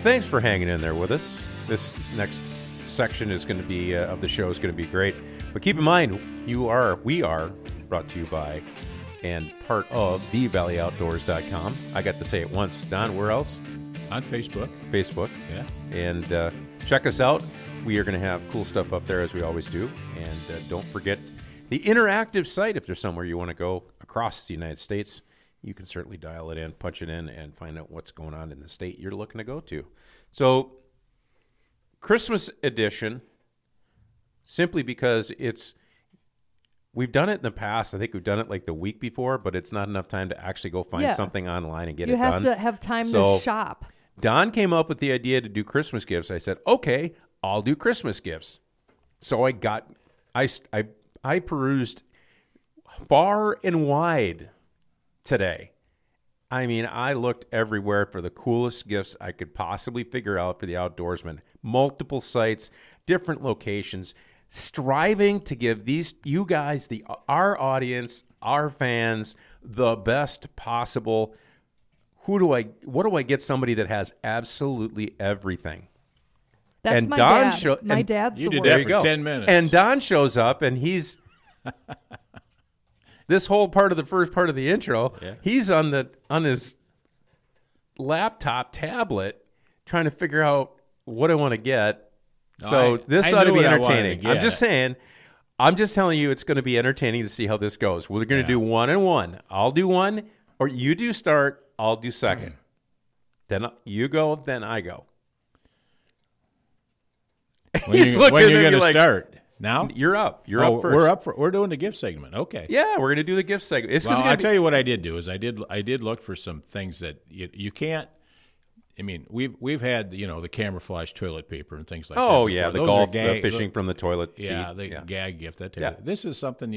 thanks for hanging in there with us. This next section is going to be of the show is going to be great. But keep in mind, we are brought to you by and part of TheValleyOutdoors.com. I got to say it once. Don, where else? On Facebook. Facebook. Yeah. And check us out. We are going to have cool stuff up there as we always do. And don't forget the interactive site. If there's somewhere you want to go across the United States, you can certainly dial it in, punch it in, and find out what's going on in the state you're looking to go to. So, Christmas edition, simply because we've done it in the past. I think we've done it like the week before, but it's not enough time to actually go find something online and get it done. You have to have time to shop. Don came up with the idea to do Christmas gifts. I said, okay, I'll do Christmas gifts. So I perused far and wide today. I mean, I looked everywhere for the coolest gifts I could possibly figure out for the outdoorsman. Multiple sites, different locations, striving to give you guys, our audience, our fans, the best possible. What do I get somebody that has absolutely everything? That's and my Don dad. My dad's you the did worst. that for 10 minutes. And Don shows up, and he's this whole part of the first part of the intro. Yeah. He's on his laptop tablet trying to figure out what I want to get. So this ought to be entertaining. I'm just saying. I'm just telling you, it's going to be entertaining to see how this goes. We're going to do 1 and 1. I'll do 1, or you do start. I'll do second. Then you go. Then I go. When you're going to start? Now? You're up. You're up first. We're doing the gift segment. Okay. Yeah, we're going to do the gift segment. I'll tell you what I did do is I did look for some things that you can't. I mean, we've had the camouflage toilet paper and things like that. Oh yeah, the golf, the fishing from the toilet seat. Yeah, the gag gift. This is something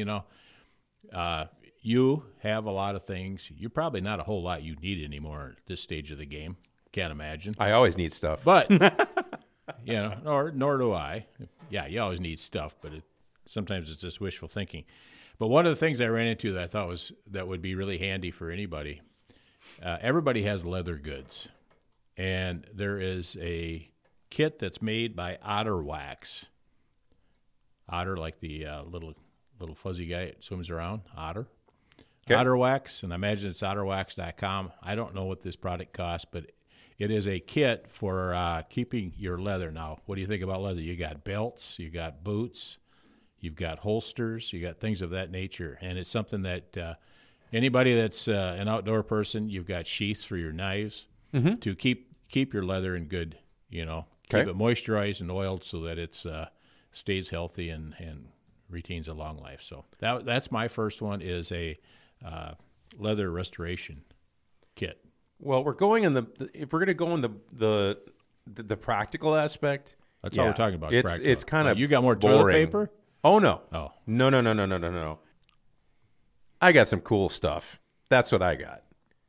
you have a lot of things. You're probably not a whole lot you need anymore at this stage of the game. Can't imagine. I always need stuff, but nor do I. Yeah, you always need stuff, but sometimes it's just wishful thinking. But one of the things I ran into that I thought that would be really handy for anybody. Everybody has leather goods, and there is a kit that's made by Otter Wax. Otter, like the little fuzzy guy that swims around. Otter. Okay. Otter Wax, and I imagine it's otterwax.com. I don't know what this product costs, but it is a kit for keeping your leather. Now, what do you think about leather? You got belts, you got boots, you've got holsters, you got things of that nature. And it's something that anybody that's an outdoor person, you've got sheaths for your knives to keep your leather in good, keep it moisturized and oiled so that it stays healthy and retains a long life. So that's my first one is a leather restoration kit. Well, we're going if we're going to go in the practical aspect. That's all we're talking about. It's kind of you got more boring. toilet paper? Oh no. Oh. No. I got some cool stuff. That's what I got.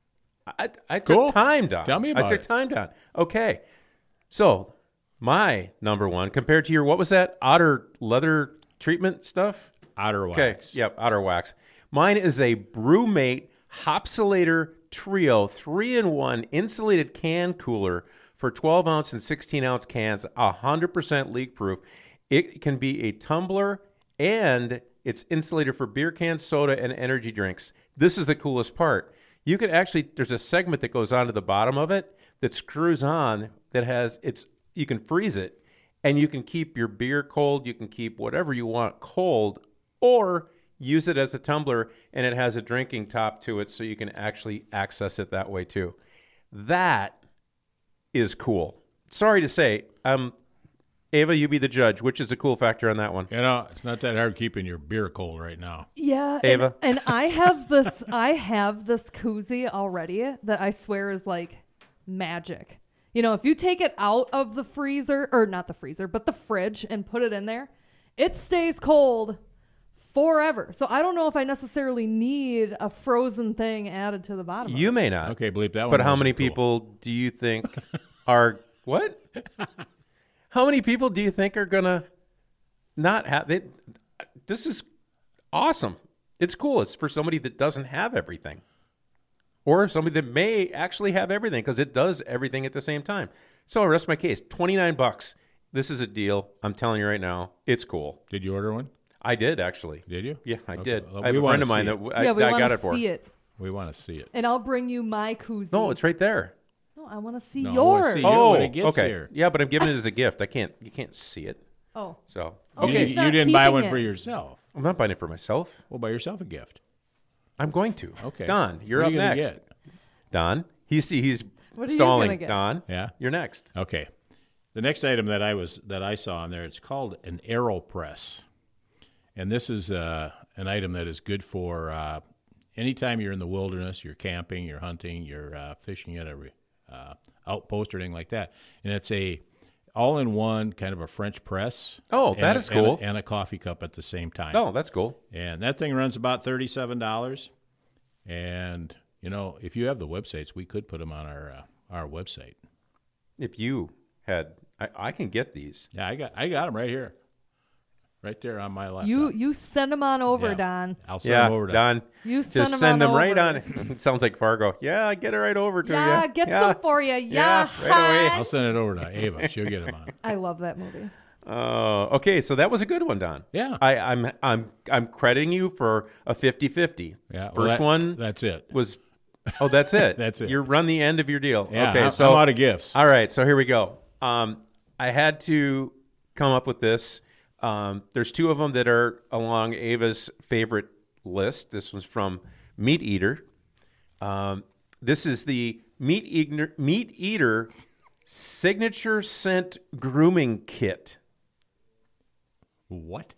I took time down. Tell me about it. I took time down. Okay. So, my number one compared to your what was that? Otter leather treatment stuff? Otter Wax. Okay. Yep, Otter Wax. Mine is a Brewmate Hopsulator Trio 3-in-1 insulated can cooler for 12-ounce and 16-ounce cans, 100% leak-proof. It can be a tumbler, and it's insulated for beer cans, soda, and energy drinks. This is the coolest part. You can actually, there's a segment that goes onto the bottom of it that screws on that you can freeze it, and you can keep your beer cold. You can keep whatever you want cold, or use it as a tumbler, and it has a drinking top to it, so you can actually access it that way too. That is cool. Sorry to say, Ava, you be the judge. Which is the cool factor on that one? It's not that hard keeping your beer cold right now. Yeah, Ava, and I have this. I have this koozie already that I swear is like magic. If you take it out of the freezer, or not the freezer, but the fridge, and put it in there, it stays cold forever. So I don't know if I necessarily need a frozen thing added to the bottom. You may not. Okay, bleep that one. But how many people do you think are what? How many people do you think are gonna not have it? This is awesome. It's cool. It's for somebody that doesn't have everything, or somebody that may actually have everything because it does everything at the same time. So I rest my case. $29. This is a deal. I'm telling you right now. It's cool. Did you order one? I did, actually. Did you? Yeah, I Okay. did. Well, I have we a wanna friend of mine see that it. I, Yeah, we I want got to it for. see it. We want to see it. And I'll bring you my koozie. No, it's right there. No, I want to see No, I wanna yours. see Oh, when it gets okay. here. Yeah, but I'm giving it as a gift. You can't see it. Oh, So, Oh, You, okay. he's didn't- you not didn't buy keeping one it. for yourself. I'm not buying it for myself. Well, buy yourself a gift. I'm going to. Okay. Don, you're What are up you gonna next. get? Don, he's What are you stalling. gonna get? Don, Yeah. you're next. Okay. The next item that I saw on there, it's called an AeroPress, and this is an item that is good for anytime you're in the wilderness, you're camping, you're hunting, you're fishing at a outpost or anything like that, and it's a all-in-one kind of a French press. Oh, and that a- is cool. and a coffee cup at the same time. Oh, that's cool. And that thing runs about $37. And if you have the websites, we could put them on our website. If you had, I can get these. Yeah, I got them right here, right there on my laptop. you send them on over, Yeah. Don. I'll send Yeah, them over to Don. You Just send send them them right over. on. Sounds like Fargo. Yeah, I get it right over to Yeah, you. get yeah. some for you. Yeah, right away. I'll send it over to Ava. She'll get them on. I love that movie. Okay, so that was a good one, Don. Yeah. I'm crediting you for a 50-50. Yeah, well, First one That's it. was. Oh, that's it. That's it. You're run the end of your deal. Yeah, Okay, I'm so out of gifts. all right, so here we go. I had to come up with this. There's two of them that are along Ava's favorite list. This one's from Meat Eater. This is the Meat Eater Signature Scent Grooming Kit. What?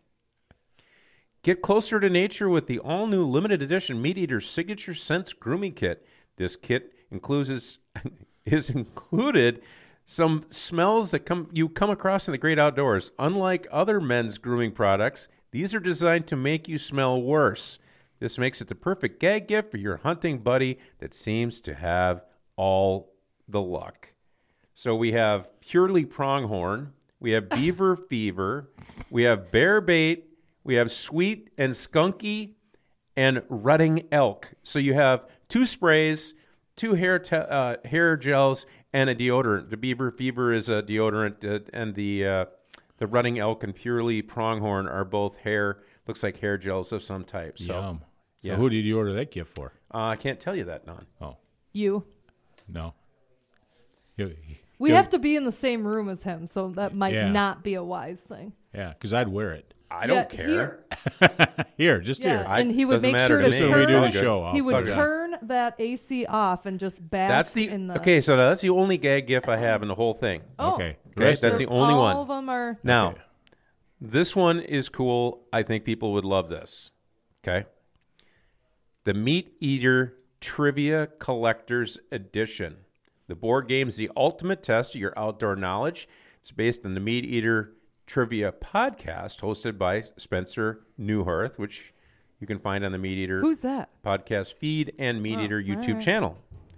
Get closer to nature with the all-new limited edition Meat Eater Signature Scents Grooming Kit. This kit includes is included some smells that you come across in the great outdoors. Unlike other men's grooming products, these are designed to make you smell worse. This makes it the perfect gag gift for your hunting buddy that seems to have all the luck. So we have Purely Pronghorn, we have Beaver Fever, we have Bear Bait, we have Sweet and Skunky, and Rutting Elk. So you have 2 sprays, 2 hair gels, and a deodorant. The Beaver Fever is a deodorant, and the Rutting Elk and Purely Pronghorn are both looks like hair gels of some type. So, Yum. yeah. So who did you order that gift for? I can't tell you that, Don. Oh, You. no. We have to be in the same room as him, so that might Yeah. not be a wise thing. Yeah, because I'd wear it. I don't care. Here, just Yeah, here. and he would doesn't make matter sure to to me. Just when we do the turn. show, I'll He would plug it in. turn that AC off and just bask That's the in the. okay. So that's the only gag gift I have in the whole thing. Oh, Okay. Okay, Rest that's of- the only one. All of them are. Now, Okay. this one is cool. I think people would love this. Okay. The Meat Eater Trivia Collector's Edition. The board game is the ultimate test of your outdoor knowledge. It's based on the Meat Eater Trivia podcast hosted by Spencer Newhirth, which you can find on the Meat Eater Who's that? podcast feed and Meat Eater YouTube alright. channel.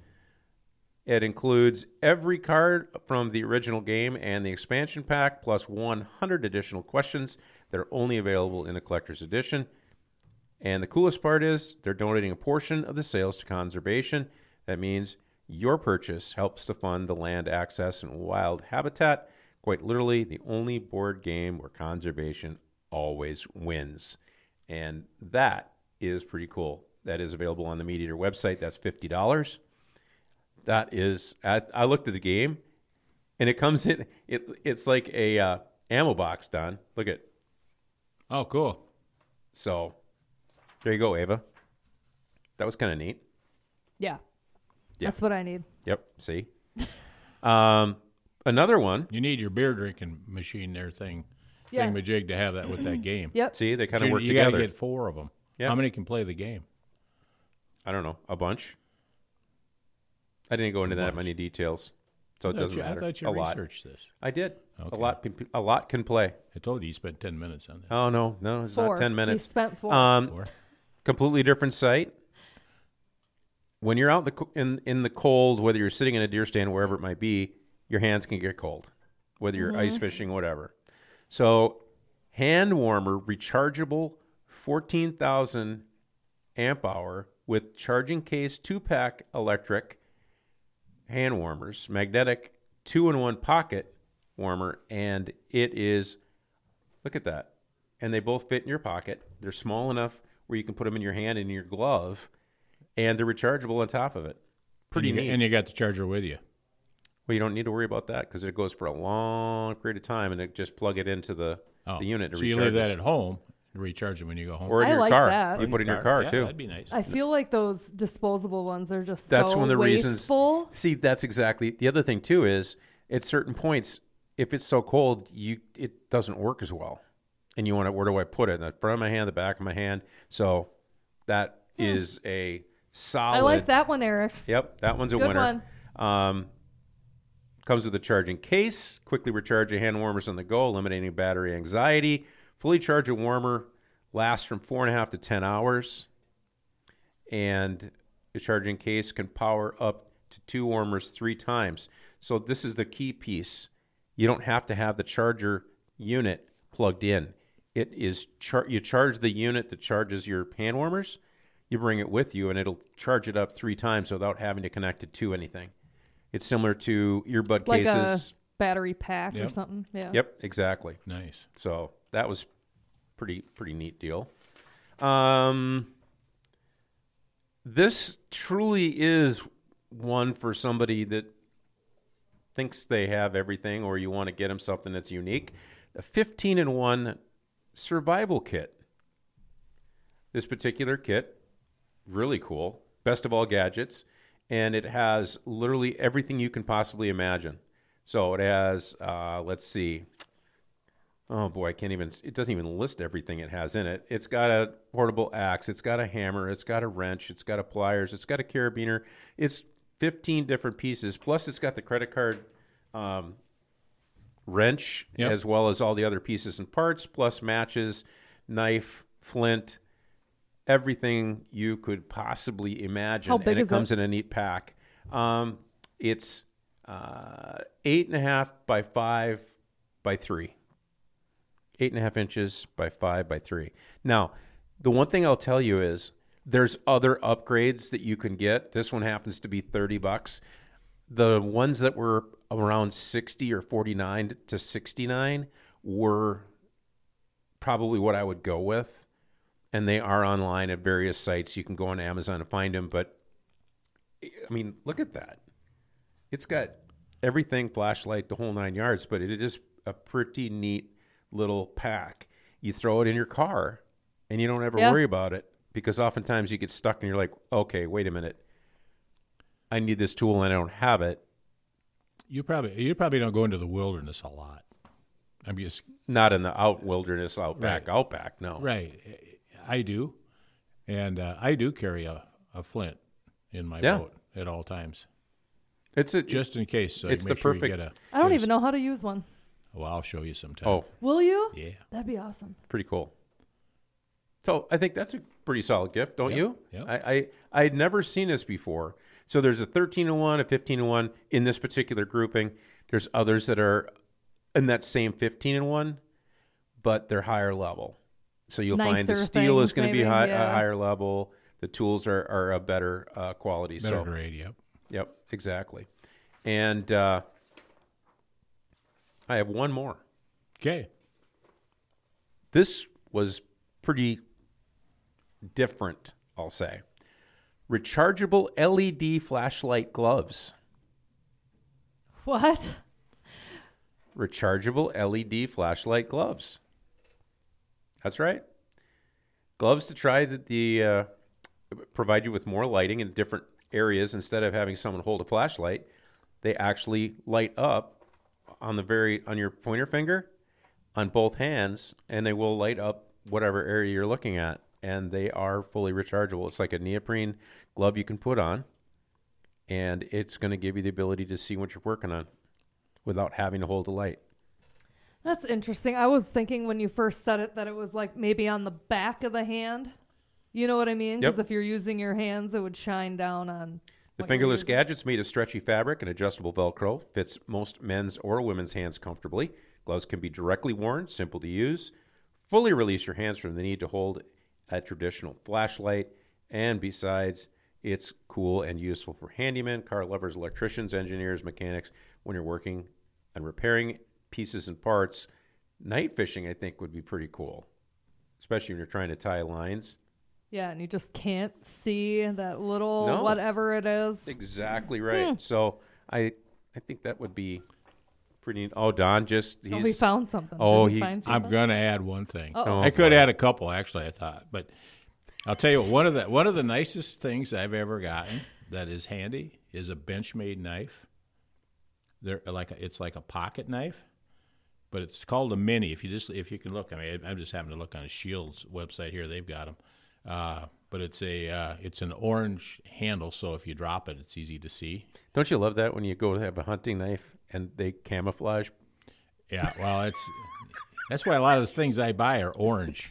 It includes every card from the original game and the expansion pack, plus 100 additional questions that are only available in the collector's edition. And the coolest part is they're donating a portion of the sales to conservation. That means your purchase helps to fund the land access and wild habitat. Quite literally, the only board game where conservation always wins. And that is pretty cool. That is available on the Meat Eater website. That's $50. That is, I looked at the game, and it comes in, it's like a ammo box, Don. Look at, Oh, cool. so there you go, Ava. That was kind of neat. Yeah. Yeah. That's what I need. Yep, see? Another one, You need your beer drinking machine there Yeah. thingamajig to have that with that game. Yep. see, they kind of work you together. got to get 4 of them. Yeah. How many can play the game? I don't know, a bunch. I didn't go into that many details, so it doesn't matter. I thought you a lot. researched this. I did. Okay. A lot can play. I told you spent 10 minutes on that. Oh, no, it's 4. not 10 minutes. He spent 4. 4. Completely different site. When you're out in the cold, whether you're sitting in a deer stand, wherever it might be, your hands can get cold, whether you're ice fishing, whatever. So, hand warmer, rechargeable, 14,000 amp hour with charging case 2-pack electric hand warmers, magnetic 2-in-1 pocket warmer, and it is, look at that. And they both fit in your pocket. They're small enough where you can put them in your hand and in your glove, and they're rechargeable on top of it. Pretty neat. And you got the charger with you. Well, you don't need to worry about that because it goes for a long period of time, and it just plug it into the unit to so recharge. you leave that at home and recharge it when you go home. Or in I your like car. that. You put it in your car, yeah, too. That'd be nice. I feel like those disposable ones are just That's so one of the wasteful. reasons. See, that's exactly. The other thing, too, is at certain points, if it's so cold, it doesn't work as well. And you want to, where do I put it? In the front of my hand, the back of my hand. So that is a solid. I like that one, Eric. Yep, that one's a Good winner. Comes with a charging case. Quickly recharge your hand warmers on the go, eliminating battery anxiety. Fully charge a warmer lasts from 4.5 to 10 hours. And the charging case can power up to 2 warmers 3 times. So this is the key piece. You don't have to have the charger unit plugged in. It is you charge the unit that charges your hand warmers. You bring it with you, and it'll charge it up 3 times without having to connect it to anything. It's similar to earbud Like cases. a battery pack or Yep. something. Yeah. Yep, exactly. Nice. So that was pretty neat deal. This truly is one for somebody that thinks they have everything, or you want to get them something that's unique. A 15-in-1 survival kit. This particular kit, really cool. Best of all gadgets. And it has literally everything you can possibly imagine. So it has, let's see. Oh boy, it doesn't even list everything it has in it. It's got a portable axe. It's got a hammer. It's got a wrench. It's got a pliers. It's got a carabiner. It's 15 different pieces. Plus it's got the credit card wrench, Yep. as well as all the other pieces and parts, plus matches, knife, flint, everything you could possibly imagine. How big and it is comes it? in a neat pack. It's 8.5 by 5 by 3. 8.5 inches by 5 by 3. Now, the one thing I'll tell you is there's other upgrades that you can get. This one happens to be $30. The ones that were around 60 or 49 to 69 were probably what I would go with. And they are online at various sites. You can go on Amazon and find them. But, I mean, look at that. It's got everything, flashlight, the whole 9 yards. But it is a pretty neat little pack. You throw it in your car, and you don't ever worry about it. Because oftentimes you get stuck, and you're like, okay, wait a minute. I need this tool, and I don't have it. You probably don't go into the wilderness a lot. I'm just Not in the wilderness, outback, no. right. I do, and I do carry a flint in my Yeah. boat at all times, It's just in case. So it's make the sure you perfect- get I don't even know how to use one. Well, I'll show you sometime. Oh, Will you? yeah. That'd be awesome. pretty cool. So I think that's a pretty solid gift, don't you? Yeah. I had never seen this before. So there's a 13-in-1, a 15-in-1 in this particular grouping. There's others that are in that same 15-in-1, but they're higher level. So you'll find the Nicer steel is things, going to be maybe, a yeah. higher level. The tools are a better quality. Better So grade. Yep. Yep, exactly. And I have one more. Okay. This was pretty different, I'll say. Rechargeable LED flashlight gloves. What? Rechargeable LED flashlight gloves. That's right. Gloves to try provide you with more lighting in different areas. Instead of having someone hold a flashlight, they actually light up on your pointer finger, on both hands, and they will light up whatever area you're looking at. And they are fully rechargeable. It's like a neoprene glove you can put on, and it's going to give you the ability to see what you're working on without having to hold a light. That's interesting. I was thinking when you first said it that it was like maybe on the back of the hand. You know what I mean? Because Yep. if you're using your hands, it would shine down on The what you're fingerless using. gadget's made of stretchy fabric and adjustable Velcro. Fits most men's or women's hands comfortably. Gloves can be directly worn, simple to use. Fully release your hands from the need to hold a traditional flashlight. And besides, It's cool and useful for handymen, car lovers, electricians, engineers, mechanics. When you're working and repairing pieces and parts, night fishing, I think, would be pretty cool, especially when you're trying to tie lines. Yeah, and you just can't see that little No. whatever it is. Exactly right. So I think that would be pretty. Oh, Don just Oh, we found something. Oh, Did we he- find something? I'm going to add one thing. Uh-oh. I could add a couple, actually, I thought. But I'll tell you what, one of the nicest things I've ever gotten that is handy is a Benchmade knife. It's like a pocket knife, but it's called a mini. If you can look, I mean, I'm just having to look on Shield's website here. They've got them. But it's an orange handle, so if you drop it, it's easy to see. Don't you love that when you go to have a hunting knife and they camouflage? Yeah, well, that's why a lot of the things I buy are orange.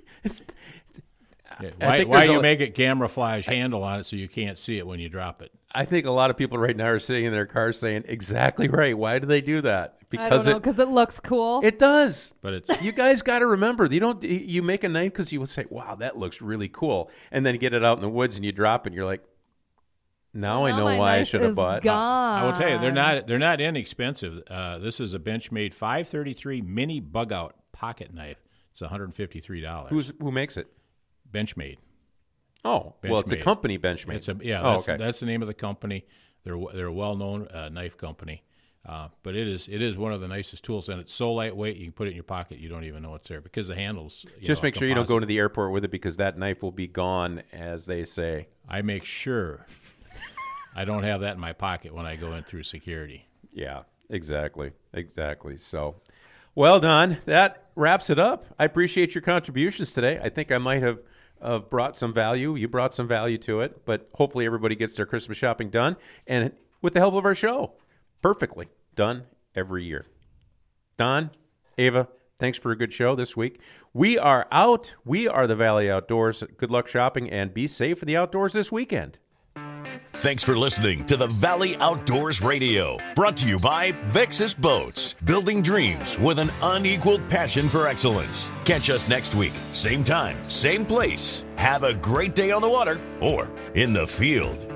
Yeah, I think why there's you a- make it camouflage handle on it so you can't see it when you drop it? I think a lot of people right now are sitting in their cars saying, exactly right. Why do they do that? I don't know, because it looks cool. it does. But it's You guys got to remember, you make a knife because you will say, wow, that looks really cool. And then you get it out in the woods and you drop it and you're like, now I Now know my why I knife should have is bought. gone. I will tell you, they're not inexpensive. This is a Benchmade 533 mini bug out pocket knife. It's $153. Who makes it? Benchmade. Oh, well, it's a Benchmade. company, Benchmade. That's okay. that's the name of the company. They're a well known knife company. But it is one of the nicest tools, and it's so lightweight you can put it in your pocket. You don't even know it's there because the handles. Just make sure you don't go to the airport with it because that knife will be gone, as they say. I make sure I don't have that in my pocket when I go in through security. Yeah, exactly. So, well, Don, that wraps it up. I appreciate your contributions today. I think I might have brought some value. You brought some value to it, but hopefully everybody gets their Christmas shopping done, and with the help of our show, perfectly done every year. Don, Ava, thanks for a good show this week. We are out. We are the Valley Outdoors. Good luck shopping, and be safe in the outdoors this weekend. Thanks for listening to the Valley Outdoors Radio, brought to you by Vexus Boats, building dreams with an unequaled passion for excellence. Catch us next week, same time, same place. Have a great day on the water or in the field.